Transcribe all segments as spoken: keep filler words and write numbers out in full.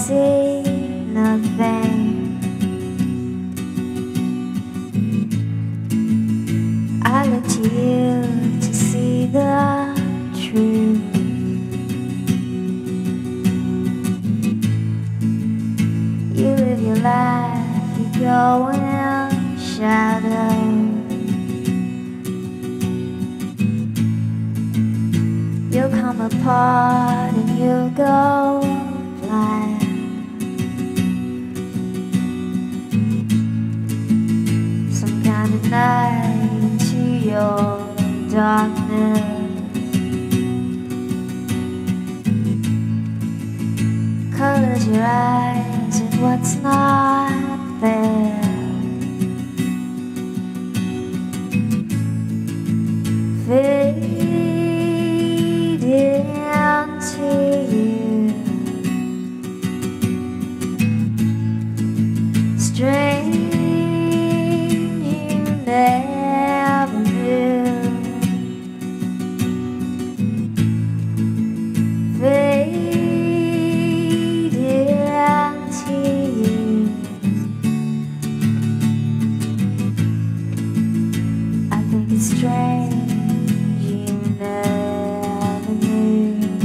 see nothing. I look to you to see the truth. You live your life, you go in shadow. You'll come apart and you'll go blind. Some kind of night into your darkness. Colors your eyes and what's not there. Fading to you, strange you never knew. Fading to you, I think it's strange you never knew.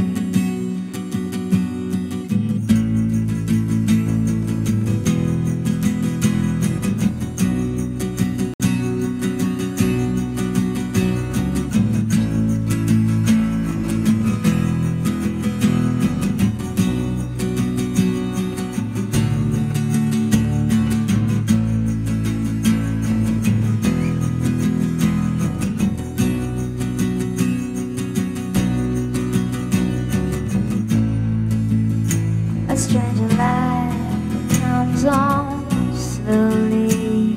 A stranger light comes on slowly.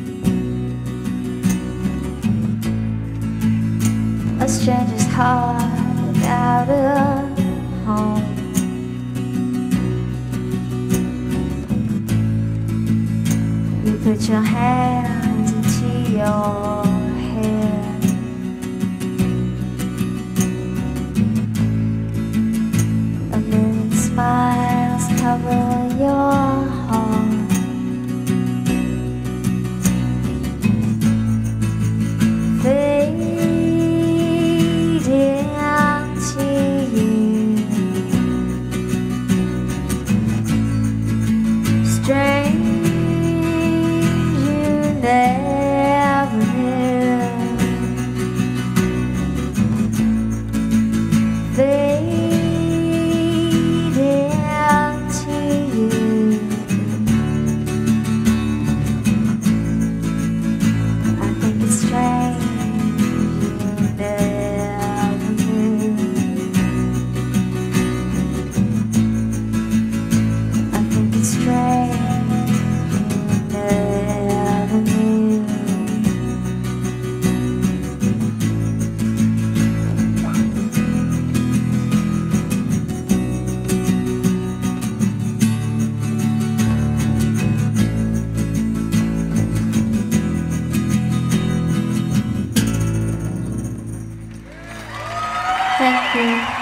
A stranger's heart without a home. You put your hands into your hair. A million smiles cover your heart. Fading to you, strange you never knew. Fading to you, I think it's strange you never knew. I think it's strange you never knew. Thank you.